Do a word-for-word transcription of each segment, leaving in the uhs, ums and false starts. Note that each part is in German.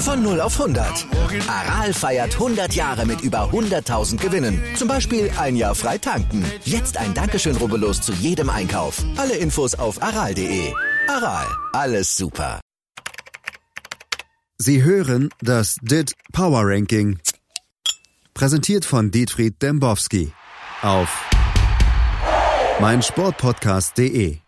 Von null auf hundert. Aral feiert hundert Jahre mit über hunderttausend Gewinnen. Zum Beispiel ein Jahr frei tanken. Jetzt ein Dankeschön, rubbellos zu jedem Einkauf. Alle Infos auf aral punkt de. Aral, alles super. Sie hören das D I T Power Ranking. Präsentiert von Dietfried Dembowski auf meinsportpodcast punkt de.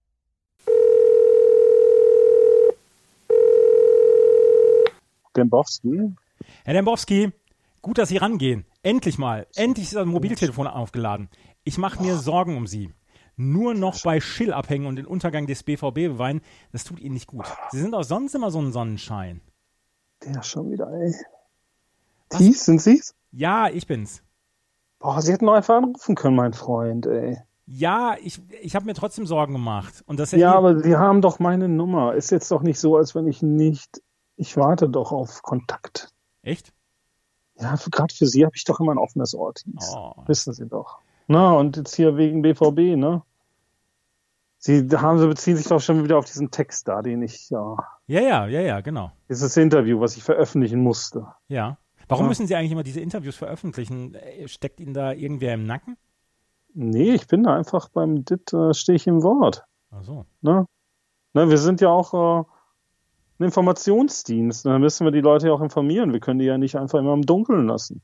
Dembowski. Herr Dembowski, gut, dass Sie rangehen. Endlich mal. Endlich ist das Mobiltelefon aufgeladen. Ich mache mir Sorgen um Sie. Nur noch bei Schill abhängen und den Untergang des B V B beweinen, das tut Ihnen nicht gut. Sie sind auch sonst immer so ein Sonnenschein. Der schon wieder, ey. Thies, sind Sie's? Ja, ich bin's. Boah, Sie hätten doch einfach anrufen können, mein Freund, ey. Ja, ich, ich habe mir trotzdem Sorgen gemacht. Und das ja, aber Sie haben doch meine Nummer. Ist jetzt doch nicht so, als wenn ich nicht... Ich warte doch auf Kontakt. Echt? Ja, gerade für Sie habe ich doch immer ein offenes Ohr. Oh. Wissen Sie doch. Na, und jetzt hier wegen B V B, ne? Sie haben, Sie beziehen sich doch schon wieder auf diesen Text da, den ich, ja... Ja, ja, ja, ja, genau. Dieses Interview, was ich veröffentlichen musste. Ja. Warum ja. müssen Sie eigentlich immer diese Interviews veröffentlichen? Steckt Ihnen da irgendwer im Nacken? Nee, ich bin da einfach beim D I T, äh, stehe ich im Wort. Ach so. Ne? Ne, wir sind ja auch... Äh, ein Informationsdienst. Da müssen wir die Leute ja auch informieren. Wir können die ja nicht einfach immer im Dunkeln lassen.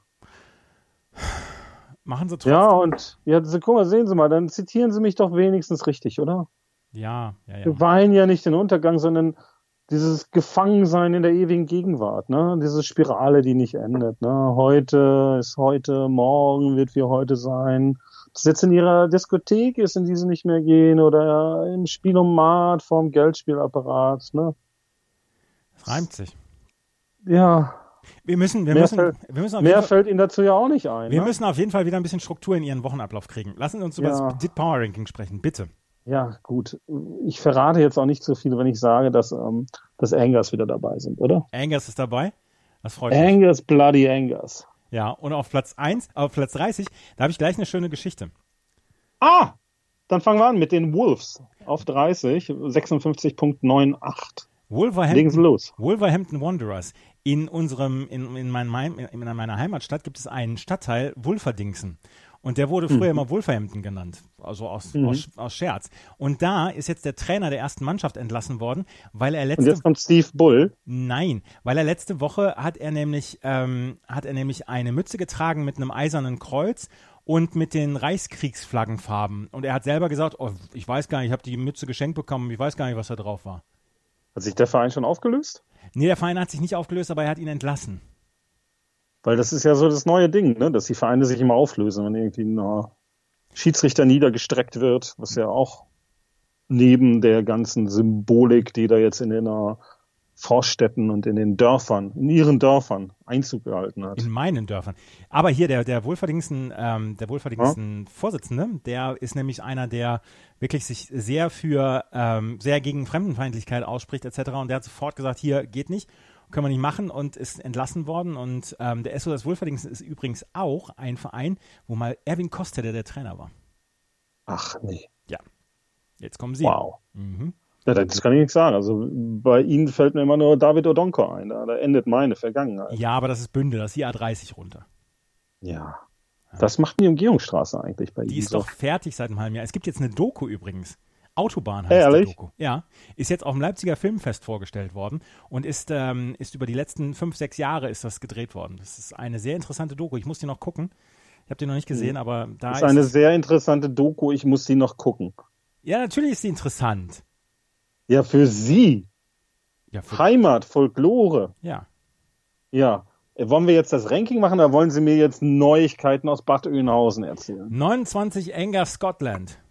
Machen Sie trotzdem. Ja, und ja, guck mal, sehen Sie mal, dann zitieren Sie mich doch wenigstens richtig, oder? Ja, ja, ja. Wir weinen ja nicht den Untergang, sondern dieses Gefangensein in der ewigen Gegenwart, ne? Diese Spirale, die nicht endet, ne? Heute ist heute, morgen wird wie heute sein. Ob es jetzt in Ihrer Diskothek ist, in die Sie nicht mehr gehen, oder im Spielomat vorm Geldspielapparat, ne? Reimt sich. Ja. Wir müssen, wir mehr müssen, fällt, wir müssen auf mehr jeden Fall, fällt Ihnen dazu ja auch nicht ein. Wir ne? müssen auf jeden Fall wieder ein bisschen Struktur in Ihren Wochenablauf kriegen. Lassen Sie uns über Ja. das D I T Power Ranking sprechen, bitte. Ja, gut. Ich verrate jetzt auch nicht so viel, wenn ich sage, dass, ähm, dass Angers wieder dabei sind, oder? Angers ist dabei. Das freut mich. Angers, bloody Angers. Ja, und auf Platz eins, auf Platz dreißig, da habe ich gleich eine schöne Geschichte. Ah! Dann fangen wir an mit den Wolves. Auf dreißig, sechsundfünfzig Komma achtundneunzig. Wolverhampton, los. Wolverhampton Wanderers. In unserem, in, in, meinem, in meiner Heimatstadt gibt es einen Stadtteil Wolverdingsen. Und der wurde früher mhm. immer Wolverhampton genannt. Also aus, mhm. aus, aus Scherz. Und da ist jetzt der Trainer der ersten Mannschaft entlassen worden, weil er letzte... Und jetzt kommt Steve Bull. Nein, weil er letzte Woche hat er nämlich, ähm, hat er nämlich eine Mütze getragen mit einem eisernen Kreuz und mit den Reichskriegsflaggenfarben. Und er hat selber gesagt, oh, ich weiß gar nicht, ich habe die Mütze geschenkt bekommen, ich weiß gar nicht, was da drauf war. Hat sich der Verein schon aufgelöst? Nee, der Verein hat sich nicht aufgelöst, aber er hat ihn entlassen. Weil das ist ja so das neue Ding, ne? Dass die Vereine sich immer auflösen, wenn irgendwie ein Schiedsrichter niedergestreckt wird, was ja auch neben der ganzen Symbolik, die da jetzt in den uh, Vorstädten und in den Dörfern, in ihren Dörfern Einzug gehalten hat. In meinen Dörfern. Aber hier, der, der wohlverdiensten, ähm, der wohlverdiensten ja? Vorsitzende, der ist nämlich einer, der wirklich sich sehr für, ähm, sehr gegen Fremdenfeindlichkeit ausspricht et cetera. Und der hat sofort gesagt, hier geht nicht, können wir nicht machen, und ist entlassen worden. Und ähm, der S O S Wohlverdiensten ist übrigens auch ein Verein, wo mal Erwin Kostetter der Trainer war. Ach nee. Ja. Jetzt kommen Sie. Wow. Mhm. Ja, das kann ich nicht sagen. Also bei Ihnen fällt mir immer nur David Odonko ein. Da, da endet meine Vergangenheit. Ja, aber das ist Bündel, das ist die A dreißig runter. Ja. Was macht die Umgehungsstraße eigentlich bei Ihnen? Die ist so? doch fertig seit einem halben Jahr. Es gibt jetzt eine Doku übrigens. Autobahn heißt Ehrlich? die Doku. Ja, ist jetzt auf dem Leipziger Filmfest vorgestellt worden und ist, ähm, ist über die letzten fünf, sechs Jahre ist das gedreht worden. Das ist eine sehr interessante Doku. Ich muss die noch gucken. Ich habe die noch nicht gesehen, aber da ist... Das ist eine sehr interessante Doku. Ich muss sie noch gucken. Ja, natürlich ist sie interessant. Ja, für Sie. Ja, für Heimat, Folklore. Ja. Ja. Wollen wir jetzt das Ranking machen oder wollen Sie mir jetzt Neuigkeiten aus Bad Oeynhausen erzählen? neunundzwanzig Angers Scotland.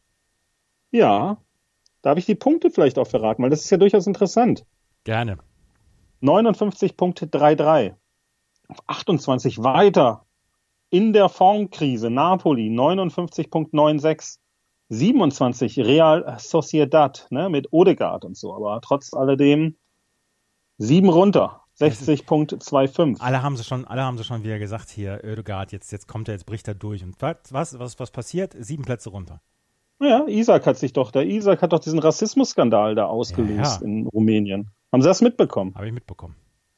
Ja. Darf ich die Punkte vielleicht auch verraten? Weil das ist ja durchaus interessant. Gerne. neunundfünfzig Komma dreiunddreißig. Auf achtundzwanzig weiter. In der Formkrise Napoli neunundfünfzig Komma sechsundneunzig. siebenundzwanzig Real Sociedad, ne, mit Odegaard und so, aber trotz alledem sieben runter, sechzig Komma fünfundzwanzig. Alle haben sie schon, alle haben sie schon wieder gesagt, hier, Odegaard, jetzt, jetzt kommt er, jetzt bricht er durch. Und was, was, was, was passiert? Sieben Plätze runter. Ja, Isaac hat sich doch, der Isaac hat doch diesen Rassismusskandal da ausgelöst ja, ja. in Rumänien. Haben Sie das mitbekommen? Habe ich mitbekommen.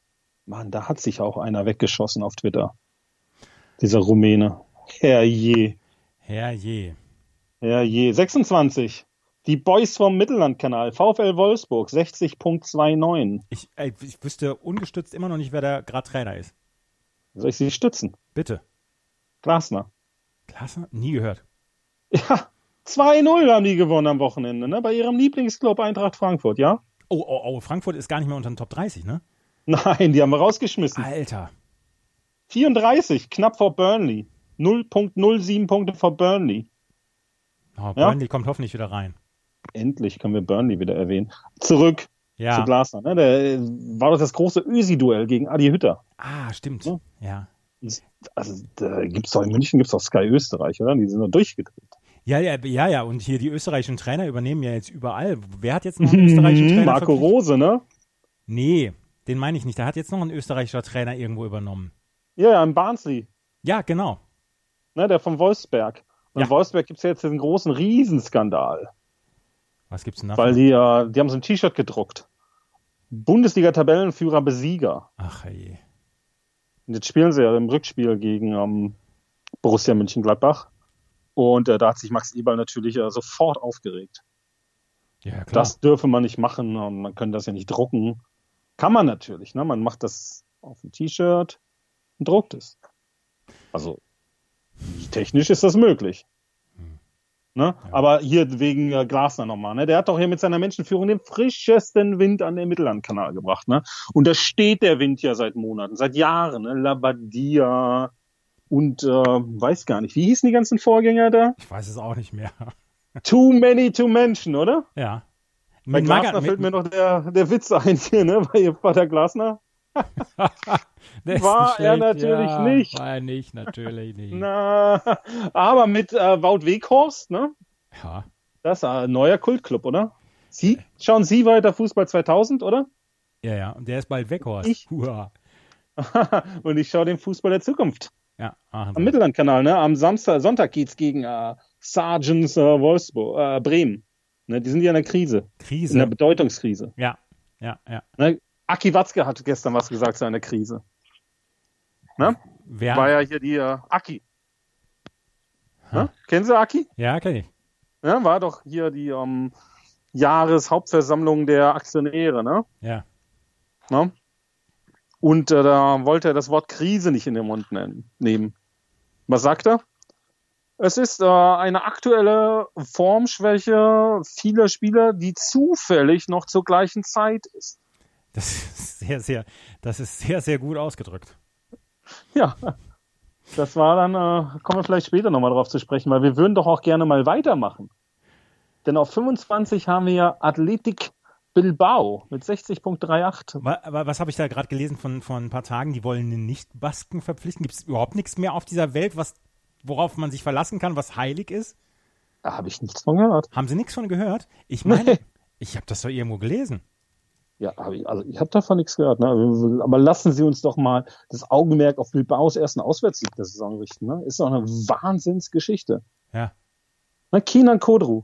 Mann, da hat sich auch einer weggeschossen auf Twitter. Dieser Rumäne. Herrje. Herrje. Herrje. sechsundzwanzig. Die Boys vom Mittellandkanal. VfL Wolfsburg. sechzig Komma neunundzwanzig. Ich, ey, ich wüsste ungestützt immer noch nicht, wer da gerade Trainer ist. Soll ich sie stützen? Bitte. Glasner. Glasner? Nie gehört. Ja, zwei null haben die gewonnen am Wochenende, ne? Bei ihrem Lieblingsclub Eintracht Frankfurt, ja? Oh, oh, oh, Frankfurt ist gar nicht mehr unter den Top dreißig, ne? Nein, die haben wir rausgeschmissen. Alter. vierunddreißig, knapp vor Burnley. null Komma null sieben Punkte vor Burnley. Oh, Burnley ja? kommt hoffentlich wieder rein. Endlich können wir Burnley wieder erwähnen. Zurück ja. zu Glasner. Ne? Der war doch das große Ösi-Duell gegen Adi Hütter. Ah, stimmt. Ja. ja. Also, da gibt's doch in München gibt's doch Sky Österreich, oder? Die sind doch durchgedreht. Ja, ja, ja, ja. Und hier die österreichischen Trainer übernehmen ja jetzt überall. Wer hat jetzt noch einen österreichischen Trainer? Marco Rose, ne? Nee, den meine ich nicht. Da hat jetzt noch ein österreichischer Trainer irgendwo übernommen. Ja, ja, in Barnsley. Ja, genau. Ne, der von Wolfsberg. Und ja. in Wolfsberg gibt's ja jetzt den großen Riesenskandal. Was gibt's denn da? Weil die, äh, die haben so ein T-Shirt gedruckt. Bundesliga-Tabellenführer Besieger. Ach je. Und jetzt spielen sie ja im Rückspiel gegen ähm, Borussia Mönchengladbach. Und äh, da hat sich Max Eberl natürlich äh, sofort aufgeregt. Ja, klar. Das dürfe man nicht machen und man kann das ja nicht drucken. Kann man natürlich, ne? Man macht das auf ein T-Shirt und druckt es. Also technisch ist das möglich. Hm. Ne? Ja. Aber hier wegen äh, Glasner nochmal, ne? Der hat doch hier mit seiner Menschenführung den frischesten Wind an den Mittellandkanal gebracht, ne? Und da steht der Wind ja seit Monaten, seit Jahren, ne? Labadia und äh, weiß gar nicht, wie hießen die ganzen Vorgänger da? Ich weiß es auch nicht mehr. Too many to mention, oder? Ja. Bei Glasner mit, fällt mir noch der, der Witz ein hier, ne? Bei ihr Vater Glasner. War er natürlich ja, nicht. War er nicht, natürlich nicht. Na, aber mit äh, Wout Weghorst, ne? Ja. Das ist ein neuer Kultclub, oder? Sie, schauen Sie weiter Fußball zweitausend, oder? Ja, ja, und der ist bald Weghorst. Ich. Und ich schaue den Fußball der Zukunft. Ja, ach, am Mittellandkanal, ne? Am Samstag, Sonntag geht's gegen äh, Sargents äh, Wolfsburg, äh, Bremen. Ne? Die sind ja in der Krise. Krise. In der Bedeutungskrise. Ja, ja, ja. Ne? Aki Watzke hat gestern was gesagt zu einer Krise. Ne? Wer? War ja hier die äh, Aki. Ne? Kennen Sie Aki? Ja, kenne ich. Ja, war doch hier die ähm, Jahreshauptversammlung der Aktionäre, ne? Ja. Ne? Und äh, da wollte er das Wort Krise nicht in den Mund nennen, nehmen. Was sagt er? Es ist äh, eine aktuelle Formschwäche vieler Spieler, die zufällig noch zur gleichen Zeit ist. Das ist sehr, sehr, das ist sehr, sehr gut ausgedrückt. Ja, das war dann, äh, kommen wir vielleicht später nochmal drauf zu sprechen, weil wir würden doch auch gerne mal weitermachen. Denn auf fünfundzwanzig haben wir ja Athletic Bilbao mit sechzig Komma achtunddreißig. Aber was habe ich da gerade gelesen von, von ein paar Tagen? Die wollen einen Nicht-Basken verpflichten. Gibt es überhaupt nichts mehr auf dieser Welt, was, worauf man sich verlassen kann, was heilig ist? Da habe ich nichts von gehört. Haben Sie nichts von gehört? Ich meine, nee. Ich habe das doch irgendwo gelesen. Ja, hab ich, also ich habe davon nichts gehört. Ne? Aber lassen Sie uns doch mal das Augenmerk auf Bilbaos ersten Auswärtssieg der Saison richten. Ne? Ist doch eine Wahnsinnsgeschichte. Ja. Na, Kenan Kodru.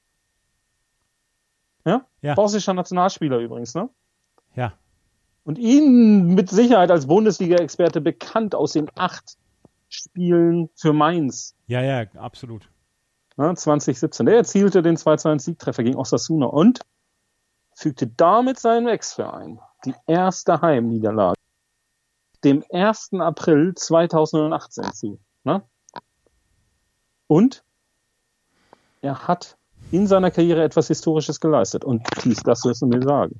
Ja? Ja. Bosnischer Nationalspieler übrigens, ne? Ja. Und ihn mit Sicherheit als Bundesliga-Experte bekannt aus den acht Spielen für Mainz. Ja, ja, absolut. Ne, zwanzig siebzehn. Der erzielte den zwei zu eins Siegtreffer gegen Osasuna und fügte damit seinem Ex-Verein die erste Heimniederlage dem ersten April zweitausendachtzehn zu. Ne? Und er hat in seiner Karriere etwas Historisches geleistet. Und dies, das wirst du mir sagen.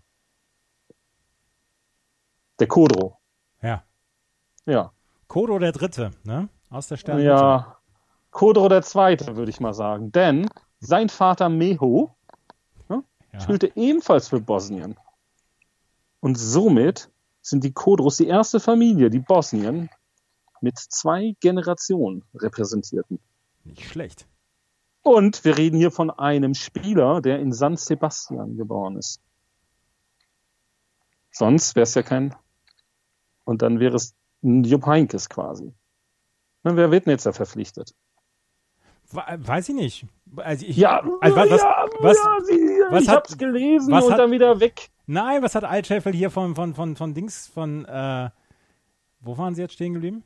Der Kodro. Ja. Ja. Kodro der Dritte, ne? Aus der Sterne. Ja. Kodro der Zweite, würde ich mal sagen. Denn sein Vater Meho ne, ja. spielte ebenfalls für Bosnien. Und somit sind die Kodros die erste Familie, die Bosnien mit zwei Generationen repräsentierten. Nicht schlecht. Und wir reden hier von einem Spieler, der in San Sebastian geboren ist. Sonst wäre es ja kein... Und dann wäre es ein Jupp Heynckes quasi. Na, wer wird denn jetzt da verpflichtet? Weiß ich nicht. Also ich, Ja, also was, ja, was, ja, sie, was ich hat, hab's gelesen was und hat, dann wieder weg. Nein, was hat Altscheffel hier von, von, von, von Dings, von, äh, wo waren sie jetzt stehen geblieben?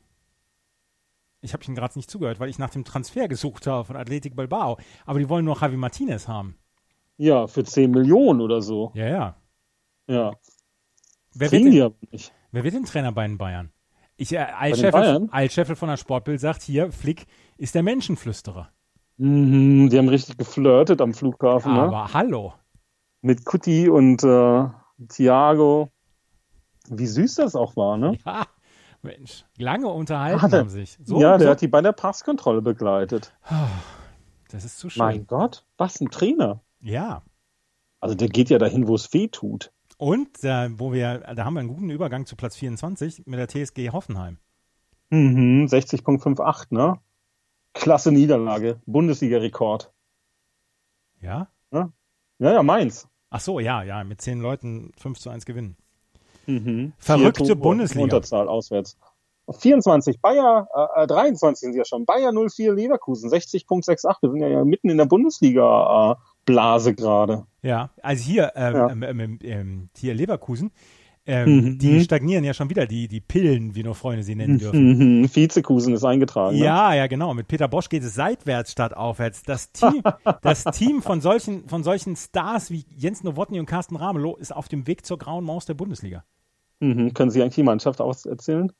Ich habe Ihnen gerade nicht zugehört, weil ich nach dem Transfer gesucht habe von Athletic Bilbao. Aber die wollen nur Javi Martinez haben. Ja, für zehn Millionen oder so. Ja, ja. Ja. Wer Kriegen wird, die denn, aber nicht. wer wird denn Trainer bei den Bayern? Ich, äh, den Altscheffel, Bayern? Altscheffel von der Sportbild sagt hier, Flick ist der Menschenflüsterer. Mhm, die haben richtig geflirtet am Flughafen, ne? Aber hallo. Mit Kutti und äh, Thiago. Wie süß das auch war, ne? Ja, Mensch, lange unterhalten Ah, der- haben sich. So, ja, der so. hat die bei der Passkontrolle begleitet. Das ist zu schön. Mein Gott, was ein Trainer. Ja. Also der geht ja dahin, wo es weh tut. Und äh, wo wir, da haben wir einen guten Übergang zu Platz vierundzwanzig mit der T S G Hoffenheim. Mhm, sechzig Komma achtzig, ne? Klasse Niederlage, Bundesliga-Rekord. Ja? Ja, ja, Mainz. Ach so, ja, ja, mit zehn Leuten fünf zu eins gewinnen. Mhm. Verrückte Vier Tore, Bundesliga. Unterzahl auswärts. vierundzwanzig, Bayer, äh, dreiundzwanzig sind ja schon. Bayer null vier Leverkusen, sechzig Komma achtundsechzig. Wir sind ja, ja mitten in der Bundesliga-Blase gerade. Ja, also hier, ähm, Ja. ähm, ähm, ähm, hier Leverkusen, ähm, Mhm. die stagnieren ja schon wieder, die, die Pillen, wie nur Freunde sie nennen dürfen. Mhm. Vizekusen ist eingetragen. Ne? Ja, ja, genau. Mit Peter Bosch geht es seitwärts statt aufwärts. Das Team, das Team von solchen, von solchen Stars wie Jens Nowotny und Carsten Ramelow ist auf dem Weg zur grauen Maus der Bundesliga. Mhm. Können Sie eigentlich die Mannschaft auserzählen?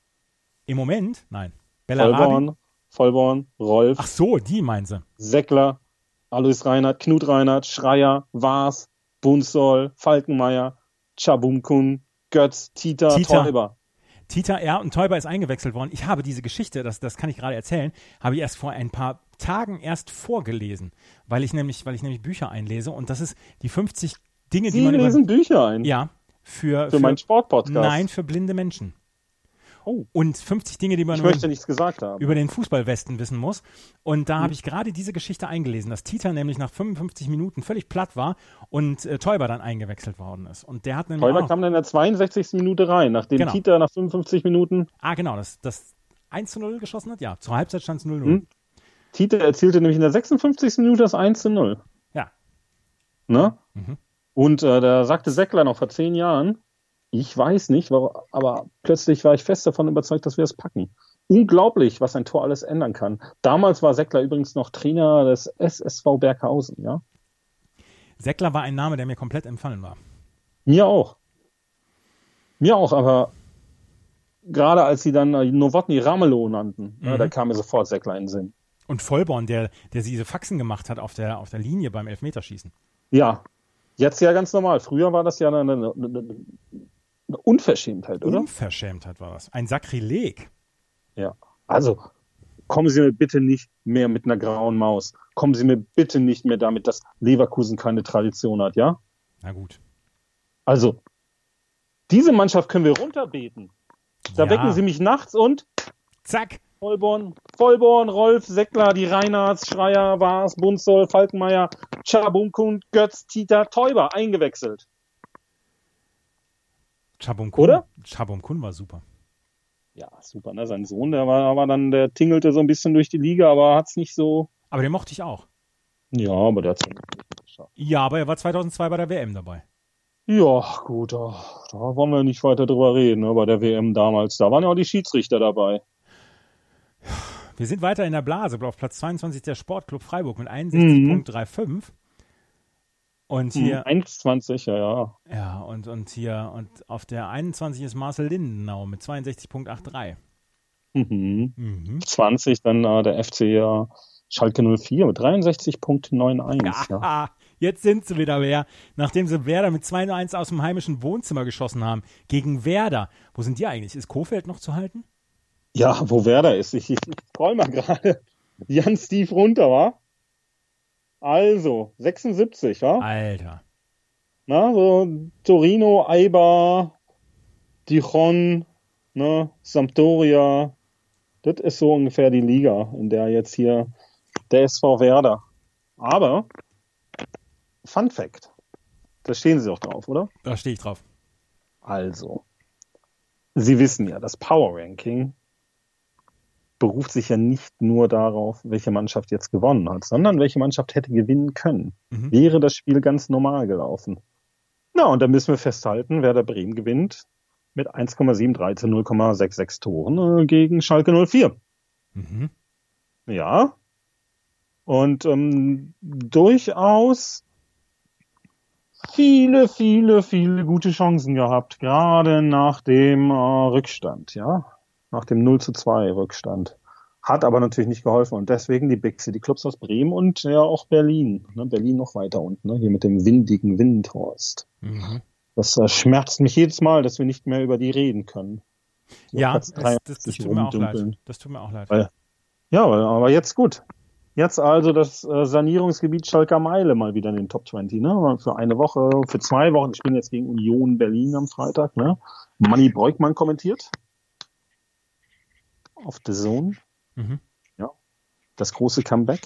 Im Moment? Nein. Bellarabi? Vollborn, Vollborn, Rolf, Ach so, die meinen sie. Seckler, Alois Reinhardt, Knut Reinhardt, Schreier, Waas, Bunsoll, Falkenmeier, Chabumkun, Götz, Tita, Tita. Teuber. Tita, ja, und Teuber ist eingewechselt worden. Ich habe diese Geschichte, das, das kann ich gerade erzählen, habe ich erst vor ein paar Tagen erst vorgelesen, weil ich nämlich, weil ich nämlich Bücher einlese und das ist die fünfzig Dinge, die Sie man lesen über, Bücher ein. ja, für, Für meinen Sportpodcast. Nein, für blinde Menschen. Oh. Und fünfzig Dinge, die man Ich über, möchte nichts gesagt haben. über den Fußballwesten wissen muss. Und da Hm. habe ich gerade diese Geschichte eingelesen, dass Tita nämlich nach fünfundfünfzig Minuten völlig platt war und äh, Teuber dann eingewechselt worden ist. Und der hat nämlich Teuber auch, kam dann in der zweiundsechzigsten Minute rein, nachdem Genau. Tita nach fünfundfünfzig Minuten. ah genau, das, das eins zu null geschossen hat. Ja, zur Halbzeit stand es null null. Hm. Tita erzielte nämlich in der sechsundfünfzigsten Minute das eins zu null. Ja. Ne? Mhm. Und äh, da sagte Seckler noch vor zehn Jahren, ich weiß nicht, warum, aber plötzlich war ich fest davon überzeugt, dass wir es packen. Unglaublich, was ein Tor alles ändern kann. Damals war Seckler übrigens noch Trainer des S S V Berghausen, ja? Seckler war ein Name, der mir komplett entfallen war. Mir auch. Mir auch, aber gerade als sie dann äh, Nowotny Ramelow nannten, Mhm. ne, da kam mir sofort Seckler in den Sinn. Und Vollborn, der, der diese Faxen gemacht hat auf der, auf der Linie beim Elfmeterschießen. Ja, jetzt ja ganz normal. Früher war das ja eine, eine, eine, eine Unverschämtheit, oder? Unverschämtheit war das. Ein Sakrileg. Ja. Also, kommen Sie mir bitte nicht mehr mit einer grauen Maus. Kommen Sie mir bitte nicht mehr damit, dass Leverkusen keine Tradition hat, ja? Na gut. Also, diese Mannschaft können wir runterbeten. Da Ja. wecken Sie mich nachts und Zack. Vollborn, Vollborn, Rolf, Seckler, die Reinhards, Schreier, Waas, Bunsoll, Falkenmeier, Chabumkun, Götz, Tita, Teuber eingewechselt. Chabumkun. Oder? Chabumkun war super. Ja, super, ne? Sein Sohn, der war aber dann, der tingelte so ein bisschen durch die Liga, aber hat's nicht so. Aber den mochte ich auch. Ja, aber der hat's ja nicht geschafft. Ja, aber er war zweitausendzwei bei der W M dabei. Ja, gut, da, da wollen wir nicht weiter drüber reden, ne? Bei der W M damals. Da waren ja auch die Schiedsrichter dabei. Wir sind weiter in der Blase. Auf Platz zweiundzwanzig der Sportclub Freiburg mit einundsechzig Komma fünfunddreißig. Und hier, Hm, eins zwanzig, ja, ja. ja, und, und hier, und auf der einundzwanzig ist Marcel Lindenau mit zweiundsechzig Komma dreiundachtzig. Mhm. Mhm. zwanzig, dann äh, der F C ja, Schalke null vier mit dreiundsechzig Komma einundneunzig. Ja. Ja, jetzt sind sie wieder wer. Nachdem sie Werder mit zwei zu eins aus dem heimischen Wohnzimmer geschossen haben. Gegen Werder. Wo sind die eigentlich? Ist Kohfeldt noch zu halten? Ja, wo Werder ist. Ich, ich scroll mal gerade ganz tief runter, wa? Also, sechsundsiebzig, wa? Alter. Na, so Torino, Eibar, Dijon, ne, Sampdoria. Das ist so ungefähr die Liga, in der jetzt hier der S V Werder. Aber, Fun Fact, da stehen Sie doch drauf, oder? Da stehe ich drauf. Also, Sie wissen ja, das Power Ranking beruft sich ja nicht nur darauf, welche Mannschaft jetzt gewonnen hat, sondern welche Mannschaft hätte gewinnen können. Mhm. Wäre das Spiel ganz normal gelaufen. Na, und da müssen wir festhalten, Werder Bremen gewinnt mit eins Komma sieben drei zu null Komma sechsundsechzig Toren äh, gegen Schalke null vier. Mhm. Ja. Und ähm, durchaus viele, viele, viele gute Chancen gehabt, gerade nach dem äh, Rückstand, ja, nach dem null zu zwei Rückstand. Hat aber natürlich nicht geholfen und deswegen die Big City Clubs aus Bremen und ja auch Berlin. Ne, Berlin noch weiter unten, ne, hier mit dem windigen Windhorst. Mhm. Das äh, schmerzt mich jedes Mal, dass wir nicht mehr über die reden können. So ja, das, das, das, tut mir auch leid. das tut mir auch leid. Weil, ja, aber jetzt gut. Jetzt also das äh, Sanierungsgebiet Schalker Meile mal wieder in den Top zwanzig, ne? Für eine Woche, für zwei Wochen. Ich bin jetzt gegen Union Berlin am Freitag, ne? Manni Breukmann kommentiert. Auf The Zone. Mhm. Ja. Das große Comeback.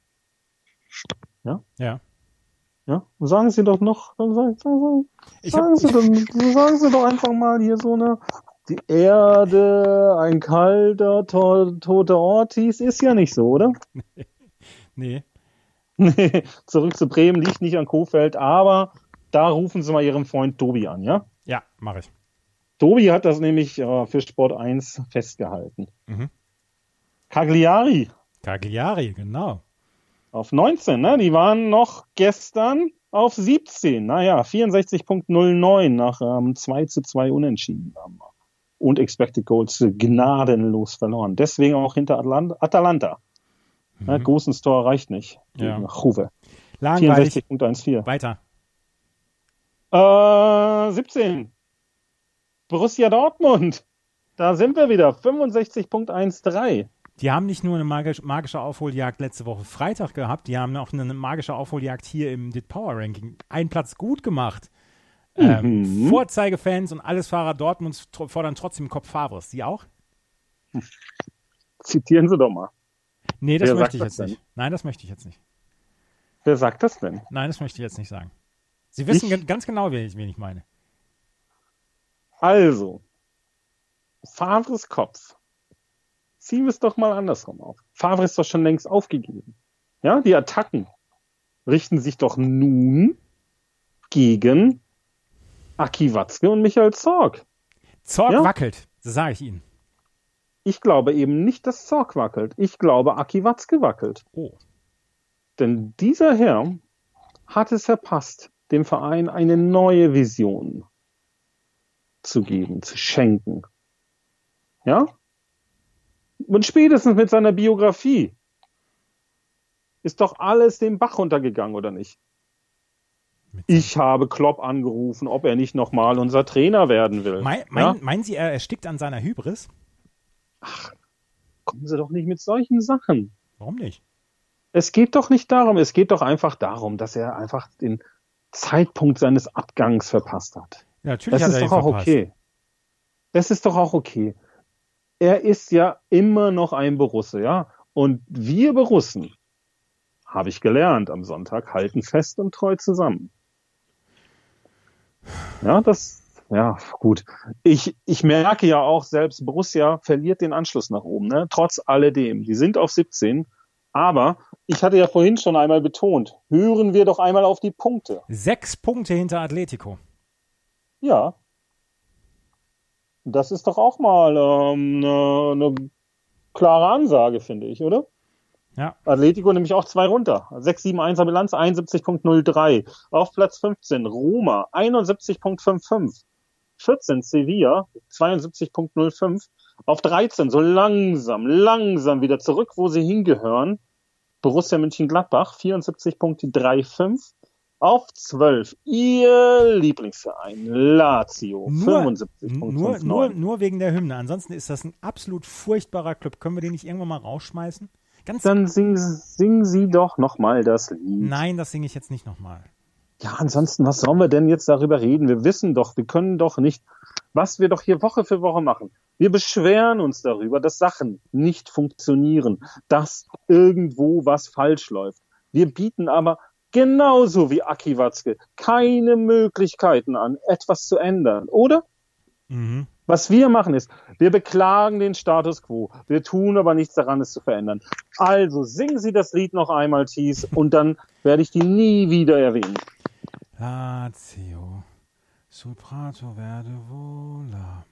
Ja. Ja. Ja. Sagen Sie doch noch, sagen, sagen, sagen, sagen, Sie, doch, sagen Sie doch einfach mal hier so eine, die Erde, ein kalter, to- toter Ortiz, ist ja nicht so, oder? Nee. Nee, zurück zu Bremen, liegt nicht an Kohfeldt, aber da rufen Sie mal Ihren Freund Tobi an, ja? Ja, mache ich. Tobi hat das nämlich äh, für Sport eins festgehalten. Mhm. Cagliari. Cagliari, genau. Auf neunzehn, ne? Die waren noch gestern auf siebzehn. Naja, vierundsechzig Komma null neun nach ähm, zwei zu zwei Unentschieden. Und Expected Goals gnadenlos verloren. Deswegen auch hinter Atlant- Atalanta. Mhm. Ja, Gosens Tor reicht nicht. Ja. Juve. vierundsechzig Komma vierzehn. Weiter. Äh, siebzehn. Borussia Dortmund. Da sind wir wieder. fünfundsechzig Komma dreizehn. Die haben nicht nur eine magisch, magische Aufholjagd letzte Woche Freitag gehabt, die haben auch eine magische Aufholjagd hier im Dit Power Ranking. Einen Platz gut gemacht. Ähm, mhm. Vorzeigefans und alles Fahrer Dortmunds tr- fordern trotzdem Kopf Favres. Sie auch? Zitieren Sie doch mal. Nee, das Wer möchte ich sagt jetzt das nicht. denn? Nein, das möchte ich jetzt nicht. Wer sagt das denn? Nein, das möchte ich jetzt nicht sagen. Sie wissen Ich? gen- ganz genau, wen ich, wen ich meine. Also, Favres Kopf. Ziehen wir es doch mal andersrum auf. Favre ist doch schon längst aufgegeben. Ja, die Attacken richten sich doch nun gegen Aki Watzke und Michael Zorc. Zorc Ja? wackelt, das sage ich Ihnen. Ich glaube eben nicht, dass Zorc wackelt. Ich glaube, Aki Watzke wackelt. Oh. Denn dieser Herr hat es verpasst, dem Verein eine neue Vision zu geben, zu schenken. Ja? Und spätestens mit seiner Biografie ist doch alles den Bach runtergegangen, oder nicht? Ich habe Klopp angerufen, ob er nicht nochmal unser Trainer werden will. Mein, mein, ja? Meinen Sie, er erstickt an seiner Hybris? Kommen Sie doch nicht mit solchen Sachen. Warum nicht? Es geht doch nicht darum, es geht doch einfach darum, dass er einfach den Zeitpunkt seines Abgangs verpasst hat. Ja, natürlich Das hat ist er doch ihn auch verpasst. okay. Das ist doch auch okay. Er ist ja immer noch ein Borusse, ja. Und wir Borussen, habe ich gelernt am Sonntag, halten fest und treu zusammen. Ja, das, ja, gut. Ich, ich merke ja auch, selbst Borussia verliert den Anschluss nach oben, ne? Trotz alledem. Die sind auf siebzehn. Aber ich hatte ja vorhin schon einmal betont, hören wir doch einmal auf die Punkte. Sechs Punkte hinter Atletico. Ja. Das ist doch auch mal ähm, eine, eine klare Ansage, finde ich, oder? Ja. Atletico nämlich auch zwei runter. sechs sieben eins Bilanz, einundsiebzig Komma null drei. Auf Platz fünfzehn Roma, einundsiebzig Komma fünfundfünfzig. vierzehn Sevilla, zweiundsiebzig Komma null fünf. Auf dreizehn so langsam, langsam wieder zurück, wo sie hingehören. Borussia Mönchengladbach, vierundsiebzig Komma fünfunddreißig. Auf zwölf Ihr Lieblingsverein, Lazio, fünfundsiebzig Komma Nur, fünfundneunzig. nur, nur wegen der Hymne. Ansonsten ist das ein absolut furchtbarer Club. Können wir den nicht irgendwann mal rausschmeißen? Ganz Dann singen, singen Sie doch nochmal das Lied. Nein, das singe ich jetzt nicht nochmal. Ja, ansonsten, was sollen wir denn jetzt darüber reden? Wir wissen doch, wir können doch nicht, was wir doch hier Woche für Woche machen. Wir beschweren uns darüber, dass Sachen nicht funktionieren, dass irgendwo was falsch läuft. Wir bieten aber genauso wie Aki Watzke keine Möglichkeiten an, etwas zu ändern, oder? Mhm. Was wir machen ist, wir beklagen den Status quo. Wir tun aber nichts daran, es zu verändern. Also singen Sie das Lied noch einmal, Thies, und dann werde ich die nie wieder erwähnen. Lazio, sul prato verde vola.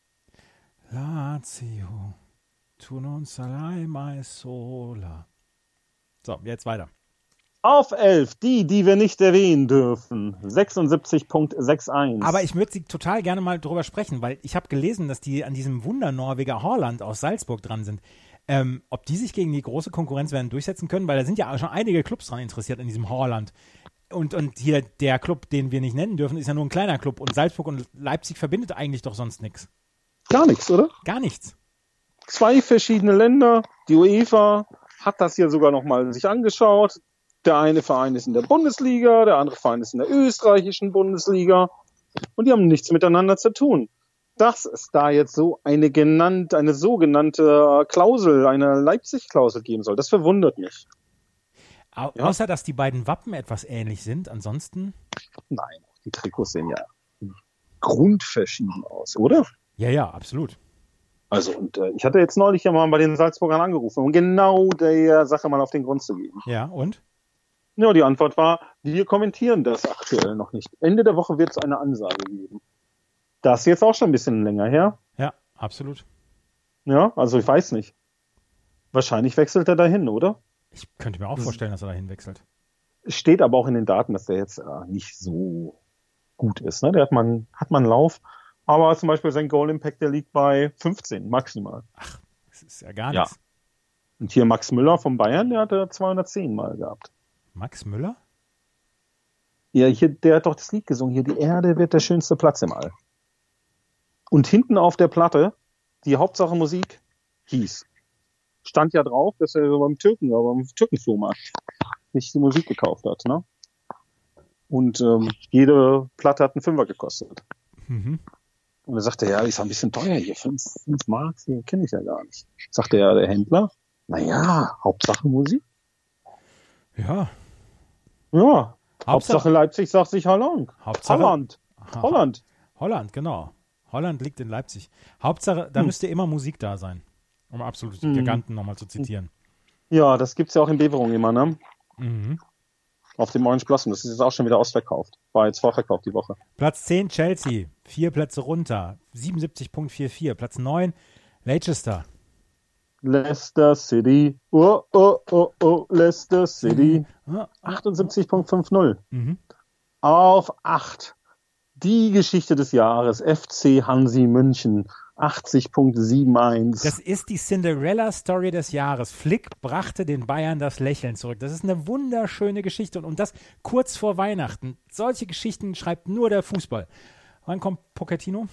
Lazio, tu non sarai mai sola. So, jetzt weiter. Auf elf, die, die wir nicht erwähnen dürfen. sechsundsiebzig Komma einundsechzig. Aber ich würde sie total gerne mal drüber sprechen, weil ich habe gelesen, dass die an diesem Wunder-Norweger Haaland aus Salzburg dran sind. Ähm, ob die sich gegen die große Konkurrenz werden durchsetzen können, weil da sind ja schon einige Clubs dran interessiert an diesem Haaland. Und, und hier der Club, den wir nicht nennen dürfen, ist ja nur ein kleiner Club. Und Salzburg und Leipzig verbindet eigentlich doch sonst nichts. Gar nichts, oder? Gar nichts. Zwei verschiedene Länder. Die UEFA hat das hier sogar nochmal sich angeschaut. Der eine Verein ist in der Bundesliga, der andere Verein ist in der österreichischen Bundesliga und die haben nichts miteinander zu tun. Dass es da jetzt so eine genannt, eine sogenannte Klausel, eine Leipzig-Klausel geben soll, das verwundert mich. Au- Ja. Außer, dass die beiden Wappen etwas ähnlich sind, ansonsten... Nein, die Trikots sehen ja grundverschieden aus, oder? Ja, ja, absolut. Also, und äh, ich hatte jetzt neulich ja mal bei den Salzburgern angerufen, um genau der Sache mal auf den Grund zu gehen. Ja, und? Ja, die Antwort war, wir kommentieren das aktuell noch nicht. Ende der Woche wird es eine Ansage geben. Das ist jetzt auch schon ein bisschen länger her. Ja, absolut. Ja, also ich weiß nicht. Wahrscheinlich wechselt er dahin, oder? Ich könnte mir auch vorstellen, dass er dahin wechselt. Es steht aber auch in den Daten, dass der jetzt äh, nicht so gut ist. Ne? Der hat man, hat man einen Lauf. Aber zum Beispiel sein Goal Impact, der liegt bei fünfzehn maximal. Das ist ja gar Ja. nichts. Und hier Max Müller von Bayern, der hatte zweihundertzehn Mal gehabt. Max Müller? Ja, hier, der hat doch das Lied gesungen. Hier, die Erde wird der schönste Platz im All. Und hinten auf der Platte, die Hauptsache Musik hieß. Stand ja drauf, dass er so beim Türken, aber beim Türkenflohmarkt nicht die Musik gekauft hat, ne? Und ähm, jede Platte hat einen Fünfer gekostet. Mhm. Und er sagte, ja, ist ein bisschen teuer hier, fünf, fünf Mark, die kenne ich ja gar nicht. Sagte ja der Händler, naja, Hauptsache Musik. Ja. Ja, Hauptsache, Hauptsache Leipzig sagt sich Holland. Hauptsache Holland. Aha. Holland. Holland, genau. Holland liegt in Leipzig. Hauptsache, da Hm. müsste immer Musik da sein. Um absolut Hm. Giganten nochmal zu zitieren. Ja, das gibt's ja auch in Beverung immer, ne? Mhm. Auf dem Orange Blossom. Das ist jetzt auch schon wieder ausverkauft. War jetzt vorverkauft die Woche. Platz zehn Chelsea, vier Plätze runter, siebenundsiebzig Komma vierundvierzig. Platz neun Leicester. Leicester City. Oh, oh, oh, oh, Leicester City. Ah, achtundsiebzig Komma fünfzig. Mhm. Auf acht. Die Geschichte des Jahres. F C Hansi München. achtzig Komma einundsiebzig. Das ist die Cinderella-Story des Jahres. Flick brachte den Bayern das Lächeln zurück. Das ist eine wunderschöne Geschichte. Und, und das kurz vor Weihnachten. Solche Geschichten schreibt nur der Fußball. Wann kommt Pochettino?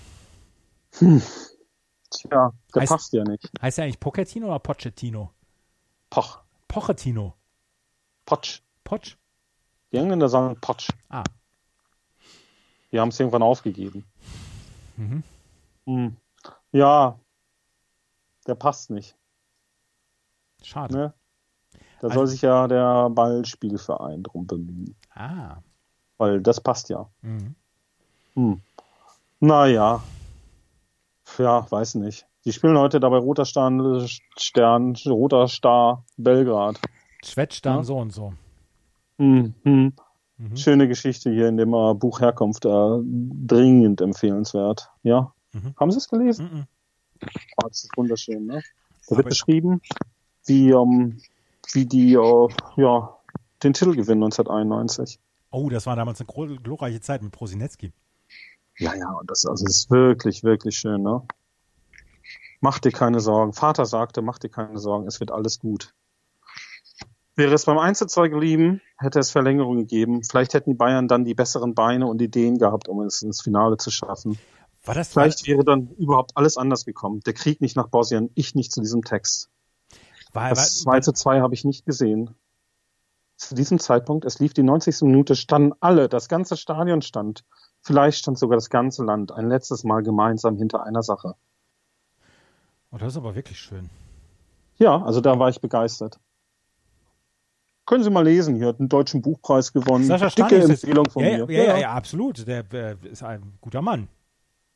Tja, der Heißt- passt ja nicht. Heißt er eigentlich Pochettino oder Pochettino? Poch. Pochettino. Potsch. Poch? Die Engländer sagen Potsch. Ah. Die haben es irgendwann aufgegeben. Mhm. Hm. Ja, der passt nicht. Schade. Ne? Da Also- soll sich ja der Ballspielverein drum bemühen. Ah. Weil das passt ja. Mhm. Hm. Naja. Ja, weiß nicht. Die spielen heute dabei Roter Stern, Stern Roter Star Belgrad. Schwätzt dann Ja. so und so. Hm, hm. Mhm. Schöne Geschichte hier in dem äh, Buch Herkunft. Äh, dringend empfehlenswert. Ja. Mhm. Haben Sie es gelesen? Mhm. Oh, das ist wunderschön, ne? Da Aber- wird beschrieben, wie, ähm, wie die äh, ja, den Titel gewinnen neunzehnhunderteinundneunzig. Oh, das war damals eine gro- glorreiche Zeit mit Prosinecki. Ja, ja, und das, also das ist wirklich, wirklich schön, ne? Mach dir keine Sorgen. Vater sagte, mach dir keine Sorgen, es wird alles gut. Wäre es beim eins zu zwei geblieben, hätte es Verlängerung gegeben. Vielleicht hätten die Bayern dann die besseren Beine und Ideen gehabt, um es ins Finale zu schaffen. War das Vielleicht wäre dann überhaupt alles anders gekommen. Der Krieg nicht nach Bosnien, ich nicht zu diesem Text. war, war, Das zwei zu zwei habe ich nicht gesehen. Zu diesem Zeitpunkt, es lief die neunzigste Minute, standen alle, das ganze Stadion stand. Vielleicht stand sogar das ganze Land ein letztes Mal gemeinsam hinter einer Sache. Oh, das ist aber wirklich schön. Ja, also da war ich begeistert. Können Sie mal lesen, hier hat einen deutschen Buchpreis gewonnen. Sascha Dicke Stanis ist- Empfehlung von ja, mir. Ja, ja, ja, absolut. Der äh, ist ein guter Mann.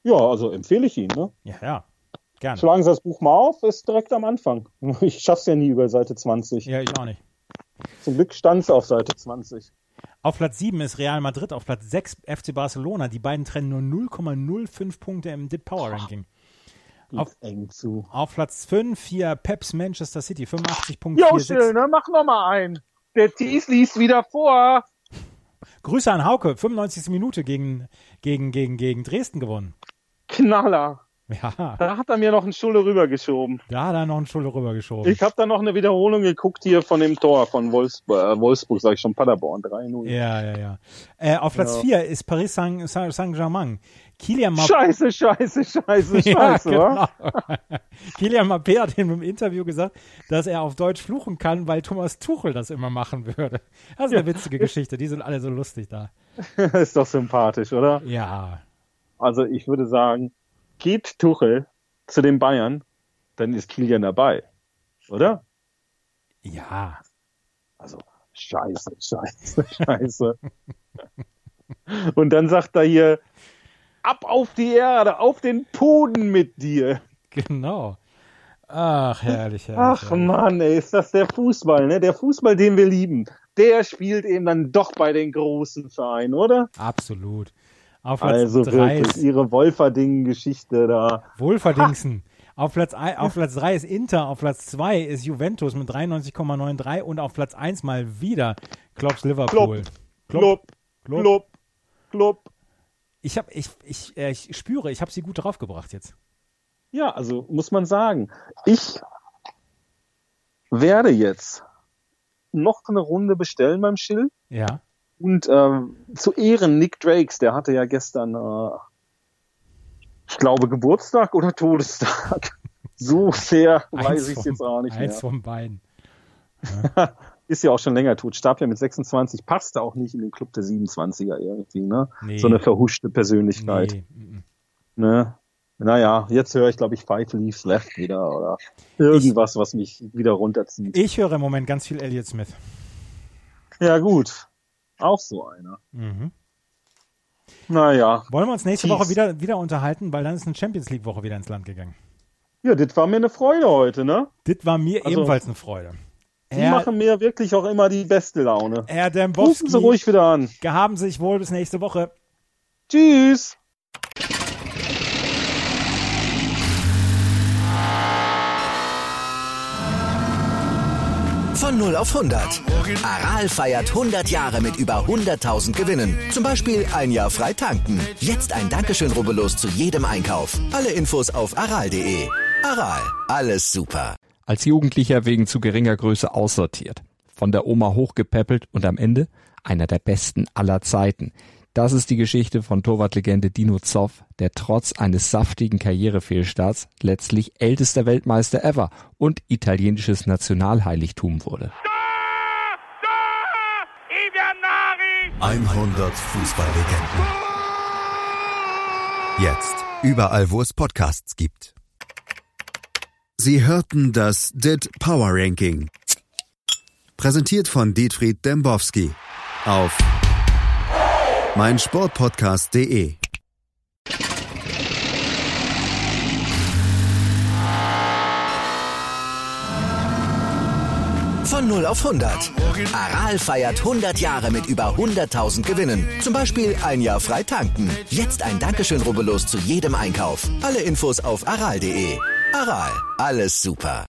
Ja, also empfehle ich ihn, ne? Ja, ja. Gerne. Schlagen Sie das Buch mal auf, ist direkt am Anfang. Ich schaff's ja nie über Seite zwanzig. Ja, ich auch nicht. Zum Glück stand's auf Seite zwanzig. Auf Platz sieben ist Real Madrid, auf Platz sechs F C Barcelona. Die beiden trennen nur null Komma null fünf Punkte im D I T Power Ranking. Auf, eng zu. auf Platz fünf hier Peps Manchester City, fünfundachtzig Komma sechsundvierzig. Jo, ne? Mach noch mal ein. Der Thies liest wieder vor. Grüße an Hauke, fünfundneunzigste Minute gegen, gegen, gegen, gegen Dresden gewonnen. Knaller. Ja, Da hat er mir noch einen Schulle rübergeschoben. da hat er noch einen Schulle rübergeschoben. Ich habe da noch eine Wiederholung geguckt hier von dem Tor von Wolfsburg, äh, Wolfsburg sag ich schon, Paderborn, drei null. Ja, ja, ja. Äh, auf Platz Ja. vier ist Paris Saint- Saint- Saint-Germain. Kylian Mbappé. Scheiße, scheiße, scheiße, Ja, scheiße, wa? genau. Kylian Mbappé hat in einem Interview gesagt, dass er auf Deutsch fluchen kann, weil Thomas Tuchel das immer machen würde. Das ist eine witzige Geschichte. Die sind alle so lustig da. Ist doch sympathisch, oder? Ja. Also ich würde sagen, geht Tuchel zu den Bayern, dann ist Kylian dabei, oder? Ja. Also scheiße, scheiße, scheiße. Und dann sagt er hier, ab auf die Erde, auf den Boden mit dir. Genau. Ach, herrlich, herrlich. Ach herrlich. Mann, ey, ist das der Fußball, ne? Der Fußball, den wir lieben, der spielt eben dann doch bei den großen Vereinen, oder? Absolut. Auf Platz Also drei wirklich, ist ihre Wolferding-Geschichte da. Wohlverdingsen. Auf Platz, ein, auf Platz drei ist Inter, auf Platz zwei ist Juventus mit dreiundneunzig Komma dreiundneunzig und auf Platz eins mal wieder Klopps Liverpool. Klopp, Klopp. Klopp, Klopp. Ich, hab, ich, ich, äh, ich spüre, ich habe sie gut draufgebracht jetzt. Ja, also muss man sagen, ich werde jetzt noch eine Runde bestellen beim Schill. Ja. Und ähm, zu Ehren Nick Drakes, der hatte ja gestern, äh, ich glaube, Geburtstag oder Todestag. So sehr weiß ich es jetzt auch nicht Eins mehr. von beiden. Ist ja auch schon länger tot. Starb ja mit sechsundzwanzig, passte auch nicht in den Club der siebenundzwanziger irgendwie, ne? Nee. So eine verhuschte Persönlichkeit. Nee. mm, mm. Ne? Naja, jetzt höre ich, glaube ich, Five Leaves Left wieder oder irgendwas, was mich wieder runterzieht. Ich höre im Moment ganz viel Elliott Smith. Ja, gut. Auch so einer. Mhm. Naja. Wollen wir uns nächste Peace. Woche wieder, wieder unterhalten, weil dann ist eine Champions League Woche wieder ins Land gegangen. Ja, das war mir eine Freude heute, ne? Das war mir Also, ebenfalls eine Freude. Die Herr, machen mir wirklich auch immer die beste Laune. Herr Rufen Sie Dembowski, ruhig wieder an. gehaben Sie sich wohl, bis nächste Woche. Tschüss. Von null auf hundert. Aral feiert hundert Jahre mit über hunderttausend Gewinnen. Zum Beispiel ein Jahr frei tanken. Jetzt ein Dankeschön, rubbellos zu jedem Einkauf. Alle Infos auf aral punkt de. Aral, alles super. Als Jugendlicher wegen zu geringer Größe aussortiert. Von der Oma hochgepäppelt und am Ende einer der besten aller Zeiten. Das ist die Geschichte von Torwartlegende Dino Zoff, der trotz eines saftigen Karrierefehlstarts letztlich ältester Weltmeister ever und italienisches Nationalheiligtum wurde. hundert Fußballlegenden. Jetzt überall, wo es Podcasts gibt. Sie hörten das D I T Power Ranking. Präsentiert von Dietfried Dembowski auf meinsportpodcast punkt de. Von null auf hundert. Aral feiert hundert Jahre mit über hunderttausend Gewinnen. Zum Beispiel ein Jahr frei tanken. Jetzt ein Dankeschön, rubbellos zu jedem Einkauf. Alle Infos auf aral punkt de. Aral, alles super.